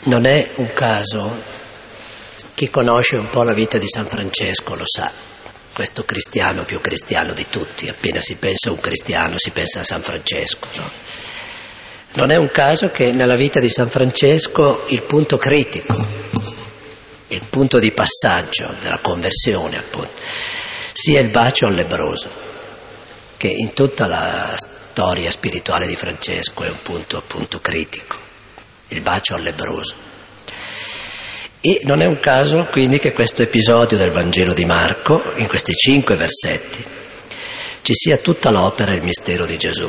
Non è un caso, chi conosce un po' la vita di San Francesco lo sa, questo cristiano più cristiano di tutti, appena si pensa a un cristiano si pensa a San Francesco, no? Non è un caso che nella vita di San Francesco il punto critico, il punto di passaggio della conversione appunto, sia il bacio al lebbroso, che in tutta la storia spirituale di Francesco è un punto appunto critico, il bacio al lebbroso. E non è un caso quindi che questo episodio del Vangelo di Marco, in questi 5 versetti, ci sia tutta l'opera e il mistero di Gesù.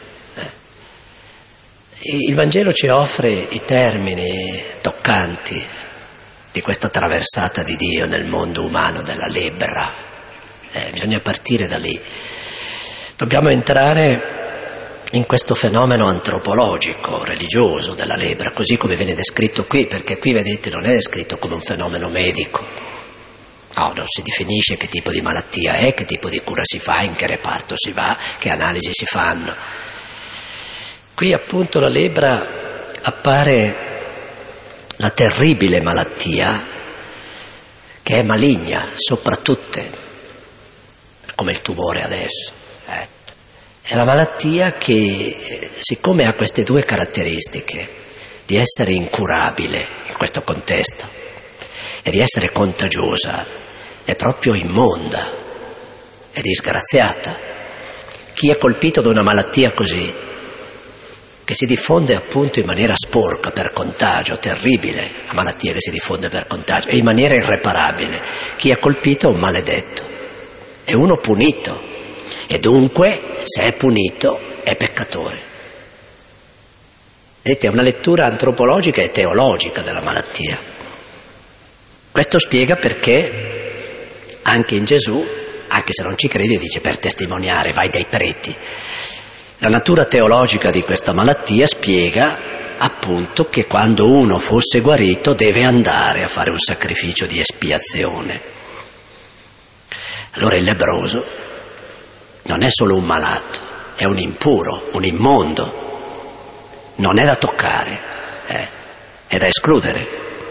Il Vangelo ci offre i termini toccanti di questa traversata di Dio nel mondo umano, della lebbra. Bisogna partire da lì. Dobbiamo entrare in questo fenomeno antropologico, religioso della lebbra, così come viene descritto qui, perché qui, vedete, non è descritto come un fenomeno medico. No, non si definisce che tipo di malattia è, che tipo di cura si fa, in che reparto si va, che analisi si fanno. Qui appunto la lebbra appare la terribile malattia che è maligna, soprattutto, come il tumore adesso. È la malattia che, siccome ha queste due caratteristiche, di essere incurabile in questo contesto e di essere contagiosa, è proprio immonda, è disgraziata. Chi è colpito da una malattia così, che si diffonde appunto in maniera sporca, per contagio, terribile, la malattia che si diffonde per contagio, e in maniera irreparabile, chi è colpito è un maledetto, è uno punito. E dunque, se è punito, è peccatore. Vedete, è una lettura antropologica e teologica della malattia. Questo spiega perché anche in Gesù, anche se non ci credi, dice per testimoniare, vai dai preti. La natura teologica di questa malattia spiega appunto che quando uno fosse guarito deve andare a fare un sacrificio di espiazione. Allora il lebbroso non è solo un malato, è un impuro, un immondo, non è da toccare, è da escludere.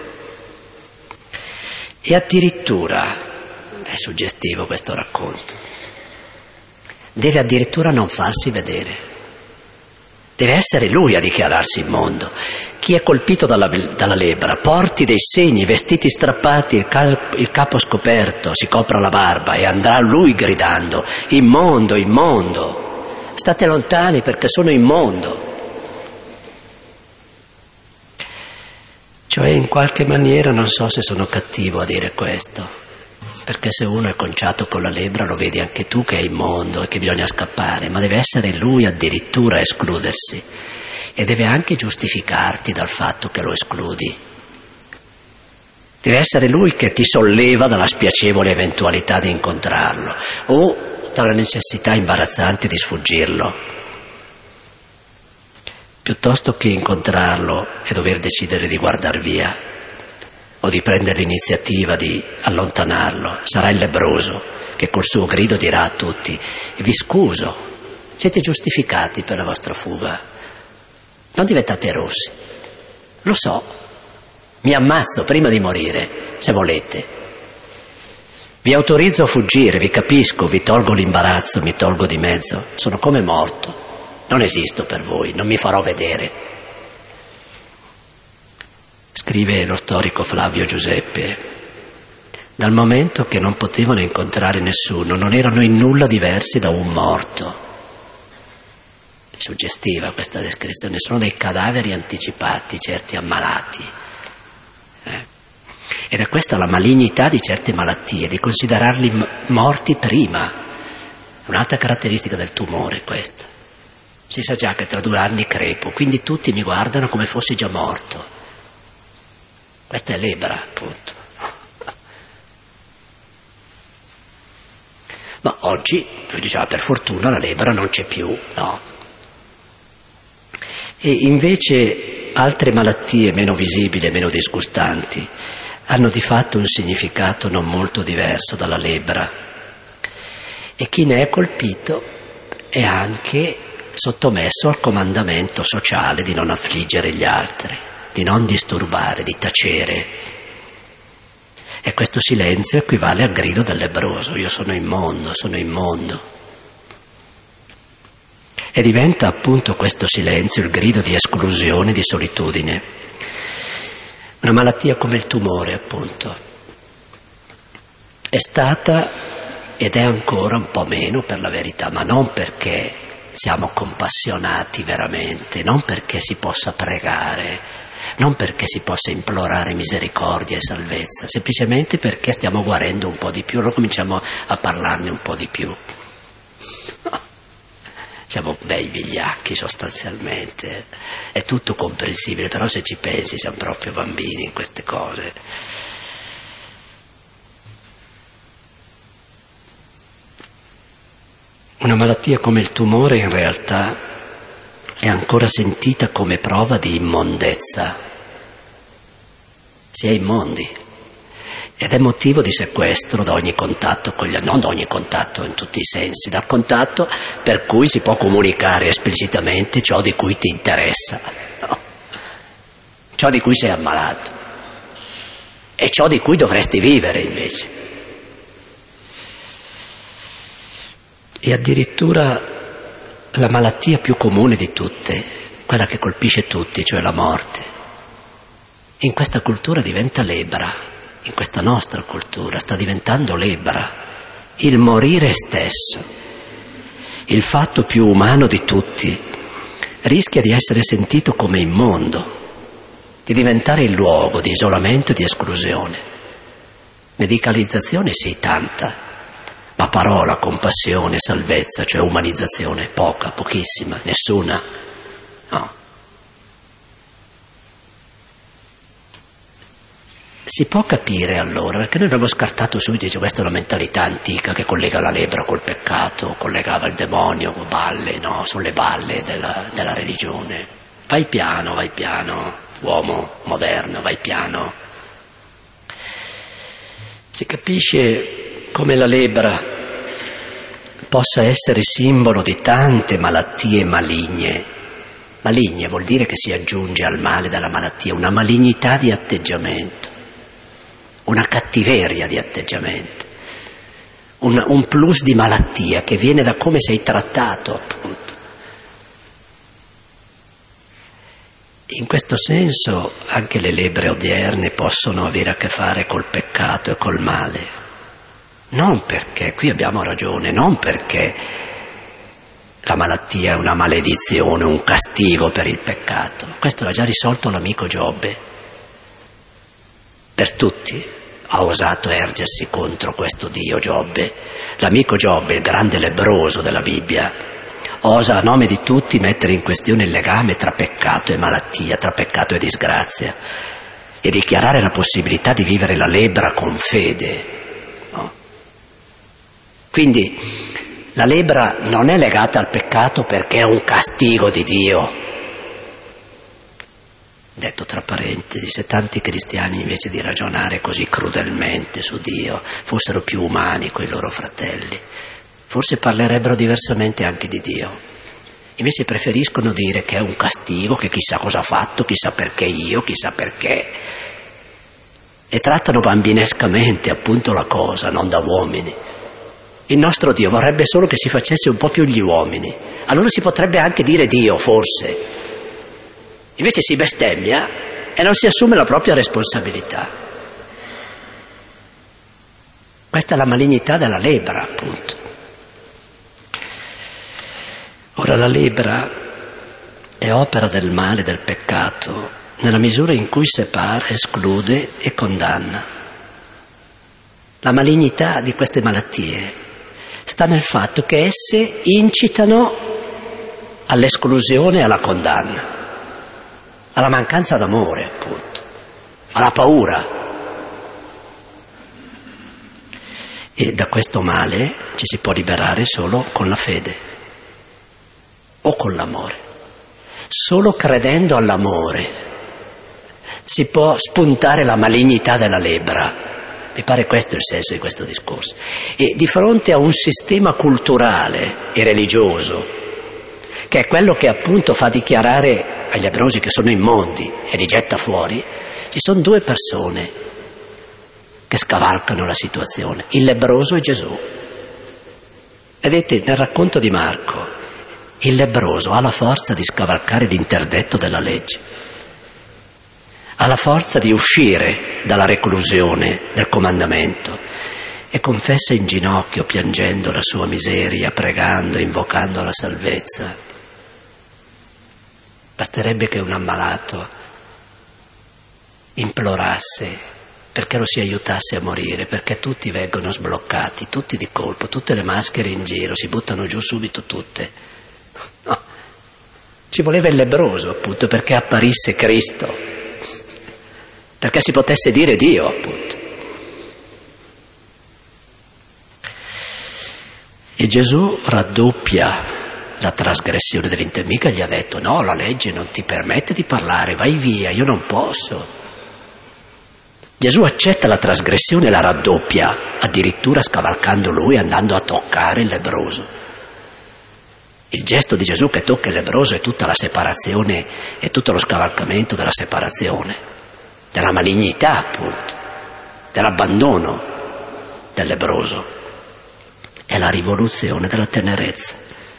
E addirittura, è suggestivo questo racconto, deve addirittura non farsi vedere, deve essere lui a dichiararsi immondo. Chi è colpito dalla lebbra porti dei segni, vestiti strappati, il capo scoperto, si copra la barba e andrà lui gridando: immondo, immondo, state lontani perché sono immondo. Cioè, in qualche maniera, non so se sono cattivo a dire questo, perché se uno è conciato con la lebbra lo vedi anche tu che è immondo e che bisogna scappare, ma deve essere lui addirittura a escludersi. E deve anche giustificarti dal fatto che lo escludi. Deve essere lui che ti solleva dalla spiacevole eventualità di incontrarlo o dalla necessità imbarazzante di sfuggirlo, piuttosto che incontrarlo e dover decidere di guardar via o di prendere l'iniziativa di allontanarlo. Sarà il lebbroso che col suo grido dirà a tutti: vi scuso, siete giustificati per la vostra fuga. Non diventate rossi, lo so, mi ammazzo prima di morire, se volete. Vi autorizzo a fuggire, vi capisco, vi tolgo l'imbarazzo, mi tolgo di mezzo, sono come morto, non esisto per voi, non mi farò vedere. Scrive lo storico Flavio Giuseppe: dal momento che non potevano incontrare nessuno, non erano in nulla diversi da un morto. Suggestiva questa descrizione, sono dei cadaveri anticipati, certi ammalati. Ed è questa la malignità di certe malattie, di considerarli morti prima. Un'altra caratteristica del tumore questa. Si sa già che tra 2 anni crepo, quindi tutti mi guardano come fossi già morto. Questa è lebbra, appunto. Ma oggi, lui diceva, per fortuna la lebbra non c'è più, no? E invece altre malattie meno visibili e meno disgustanti hanno di fatto un significato non molto diverso dalla lebbra. E chi ne è colpito è anche sottomesso al comandamento sociale di non affliggere gli altri. di non disturbare, di tacere. E questo silenzio equivale al grido del lebbroso: io sono immondo, sono immondo. E diventa appunto questo silenzio il grido di esclusione, di solitudine. Una malattia come il tumore, appunto, è stata ed è ancora un po' meno, per la verità, ma non perché siamo compassionati veramente, non perché si possa pregare, non perché si possa implorare misericordia e salvezza, semplicemente perché stiamo guarendo un po' di più, allora cominciamo a parlarne un po' di più. Siamo bei vigliacchi sostanzialmente, è tutto comprensibile, però se ci pensi siamo proprio bambini in queste cose. Una malattia come il tumore in realtà è ancora sentita come prova di immondezza. Si è immondi. Ed è motivo di sequestro da ogni contatto con gli altri, non da ogni contatto in tutti i sensi, dal contatto per cui si può comunicare esplicitamente ciò di cui ti interessa, no? Ciò di cui sei ammalato e ciò di cui dovresti vivere invece. E addirittura la malattia più comune di tutte, quella che colpisce tutti, cioè la morte, in questa cultura diventa lebbra. In questa nostra cultura sta diventando lebbra, il morire stesso, il fatto più umano di tutti, rischia di essere sentito come immondo, di diventare il luogo di isolamento e di esclusione. Medicalizzazione sì, tanta, ma parola, compassione, salvezza, cioè umanizzazione, poca, pochissima, nessuna, no. Si può capire allora, perché noi abbiamo scartato subito, dice questa è una mentalità antica che collega la lebbra col peccato, collegava il demonio con balle, no? Sulle balle della religione. Vai piano, uomo moderno, vai piano. Si capisce come la lebbra possa essere simbolo di tante malattie maligne. Maligne vuol dire che si aggiunge al male della malattia una malignità di atteggiamento, una cattiveria di atteggiamento, un plus di malattia che viene da come sei trattato, appunto. In questo senso anche le lebbre odierne possono avere a che fare col peccato e col male. Non perché, qui abbiamo ragione, non perché la malattia è una maledizione, un castigo per il peccato. Questo l'ha già risolto l'amico Giobbe. Per tutti ha osato ergersi contro questo Dio Giobbe. L'amico Giobbe, il grande lebbroso della Bibbia, osa a nome di tutti mettere in questione il legame tra peccato e malattia, tra peccato e disgrazia, e dichiarare la possibilità di vivere la lebbra con fede, no? Quindi la lebbra non è legata al peccato perché è un castigo di Dio. Detto tra parentesi, se tanti cristiani invece di ragionare così crudelmente su Dio fossero più umani coi loro fratelli, forse parlerebbero diversamente anche di Dio. Invece preferiscono dire che è un castigo, che chissà cosa ha fatto, chissà perché io, chissà perché. E trattano bambinescamente appunto la cosa, non da uomini. Il nostro Dio vorrebbe solo che si facesse un po' più gli uomini. Allora si potrebbe anche dire Dio, forse. Invece si bestemmia e non si assume la propria responsabilità. Questa è la malignità della lebbra, appunto. Ora la lebbra è opera del male, del peccato, nella misura in cui separa, esclude e condanna. La malignità di queste malattie sta nel fatto che esse incitano all'esclusione e alla condanna, alla mancanza d'amore, appunto, alla paura. E da questo male ci si può liberare solo con la fede o con l'amore. Solo credendo all'amore si può spuntare la malignità della lebbra. Mi pare questo il senso di questo discorso. E di fronte a un sistema culturale e religioso che è quello che appunto fa dichiarare agli lebbrosi che sono immondi e li getta fuori, ci sono due persone che scavalcano la situazione, il lebbroso e Gesù. Vedete, nel racconto di Marco, il lebbroso ha la forza di scavalcare l'interdetto della legge, ha la forza di uscire dalla reclusione del comandamento e confessa in ginocchio, piangendo la sua miseria, pregando, invocando la salvezza. Basterebbe che un ammalato implorasse perché lo si aiutasse a morire, perché tutti vengono sbloccati, tutti di colpo, tutte le maschere in giro, si buttano giù subito tutte. No, ci voleva il lebbroso appunto perché apparisse Cristo, perché si potesse dire Dio appunto. E Gesù raddoppia la trasgressione dell'interdetto, mica gli ha detto no, la legge non ti permette di parlare, vai via, io non posso. Gesù accetta la trasgressione e la raddoppia, addirittura scavalcando lui, andando a toccare il lebbroso. Il gesto di Gesù che tocca il lebbroso è tutta la separazione, è tutto lo scavalcamento della separazione, della malignità appunto, dell'abbandono del lebbroso. È la rivoluzione della tenerezza.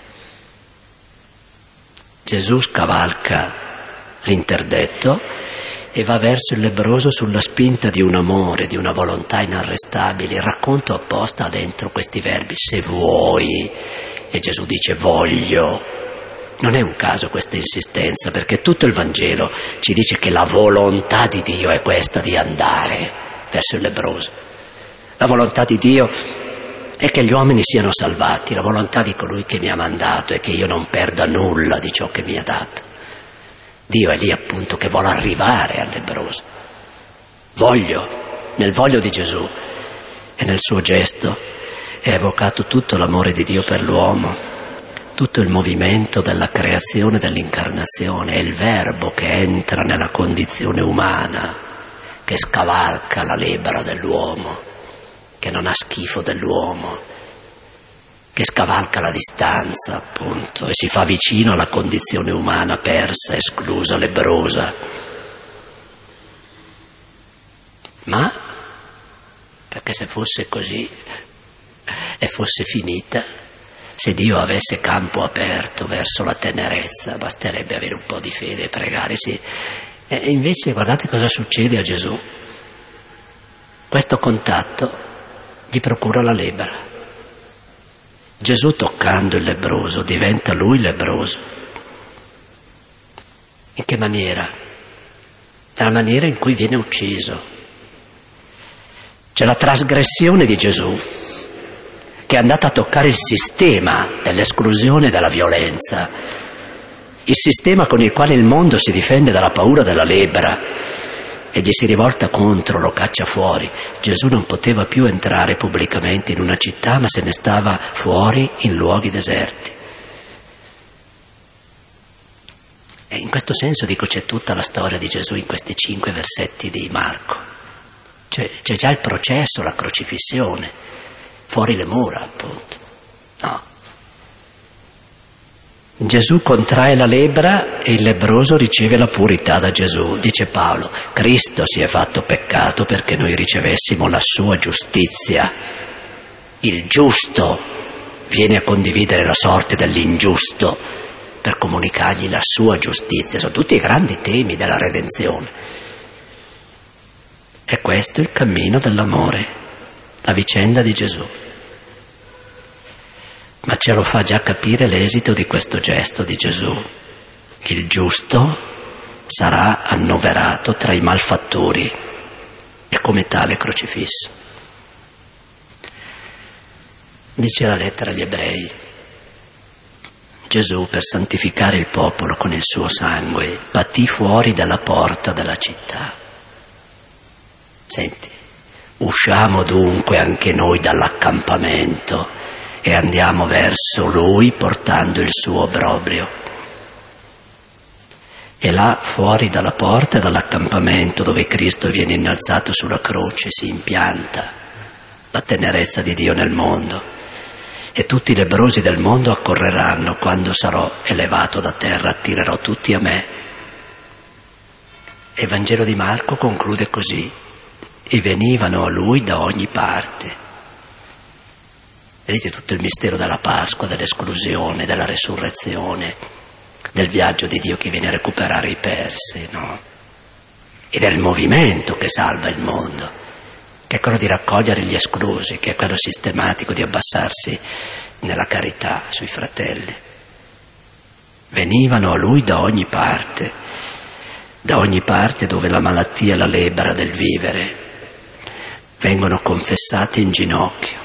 Gesù scavalca l'interdetto e va verso il lebbroso sulla spinta di un amore, di una volontà inarrestabile. Il racconto apposta ha dentro questi verbi, se vuoi, e Gesù dice voglio. Non è un caso questa insistenza, perché tutto il Vangelo ci dice che la volontà di Dio è questa di andare verso il lebbroso. La volontà di Dio è che gli uomini siano salvati, la volontà di colui che mi ha mandato è che io non perda nulla di ciò che mi ha dato. Dio è lì appunto che vuole arrivare al lebbroso. Nel voglio di Gesù e nel suo gesto è evocato tutto l'amore di Dio per l'uomo, tutto il movimento della creazione, dell'incarnazione, è il Verbo che entra nella condizione umana, che scavalca la lebbra dell'uomo, che non ha schifo dell'uomo, che scavalca la distanza, appunto, e si fa vicino alla condizione umana persa, esclusa, lebbrosa. Ma, perché se fosse così e fosse finita, se Dio avesse campo aperto verso la tenerezza, basterebbe avere un po' di fede e pregare, sì. E invece guardate cosa succede a Gesù. Questo contatto gli procura la lebbra. Gesù toccando il lebbroso diventa lui lebbroso. In che maniera? Nella maniera in cui viene ucciso. C'è la trasgressione di Gesù che è andata a toccare il sistema dell'esclusione e della violenza, il sistema con il quale il mondo si difende dalla paura della lebbra e gli si rivolta contro, lo caccia fuori. Gesù non poteva più entrare pubblicamente in una città, ma se ne stava fuori in luoghi deserti. E in questo senso dico c'è tutta la storia di Gesù in questi 5 versetti di Marco. C'è già il processo, la crocifissione, fuori le mura appunto. No. Gesù contrae la lebbra e il lebbroso riceve la purità da Gesù. Dice Paolo, Cristo si è fatto peccato perché noi ricevessimo la sua giustizia. Il giusto viene a condividere la sorte dell'ingiusto per comunicargli la sua giustizia. Sono tutti i grandi temi della redenzione. E questo è il cammino dell'amore, la vicenda di Gesù. Ma ce lo fa già capire l'esito di questo gesto di Gesù. Il giusto sarà annoverato tra i malfattori e come tale crocifisso. Dice la lettera agli Ebrei, Gesù per santificare il popolo con il suo sangue patì fuori dalla porta della città. Senti, usciamo dunque anche noi dall'accampamento e andiamo verso Lui portando il suo obbrobrio. E là, fuori dalla porta e dall'accampamento dove Cristo viene innalzato sulla croce, si impianta la tenerezza di Dio nel mondo. e tutti i lebbrosi del mondo accorreranno. Quando sarò elevato da terra attirerò tutti a me. E il Vangelo di Marco conclude così: e venivano a lui da ogni parte. Vedete tutto il mistero della Pasqua, dell'esclusione, della resurrezione, del viaggio di Dio che viene a recuperare i persi, no? E del movimento che salva il mondo, che è quello di raccogliere gli esclusi, che è quello sistematico di abbassarsi nella carità sui fratelli. Venivano a lui da ogni parte dove la malattia e la lebbra del vivere vengono confessate in ginocchio.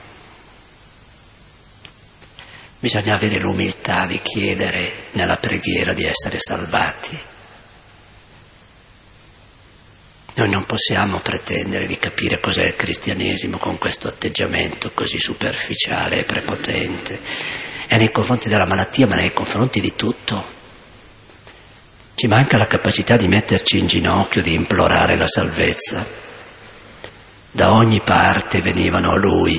Bisogna avere l'umiltà di chiedere nella preghiera di essere salvati. Noi non possiamo pretendere di capire cos'è il cristianesimo con questo atteggiamento così superficiale e prepotente. È nei confronti della malattia, ma nei confronti di tutto. Ci manca la capacità di metterci in ginocchio, di implorare la salvezza. Da ogni parte venivano a lui,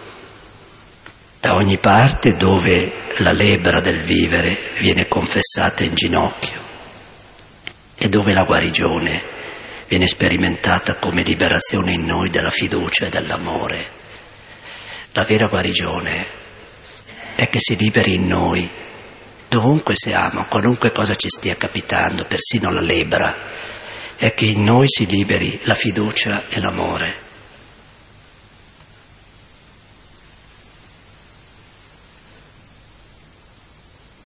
da ogni parte dove la lebbra del vivere viene confessata in ginocchio e dove la guarigione viene sperimentata come liberazione in noi della fiducia e dell'amore. La vera guarigione è che si liberi in noi, dovunque siamo, qualunque cosa ci stia capitando, persino la lebbra, è che in noi si liberi la fiducia e l'amore.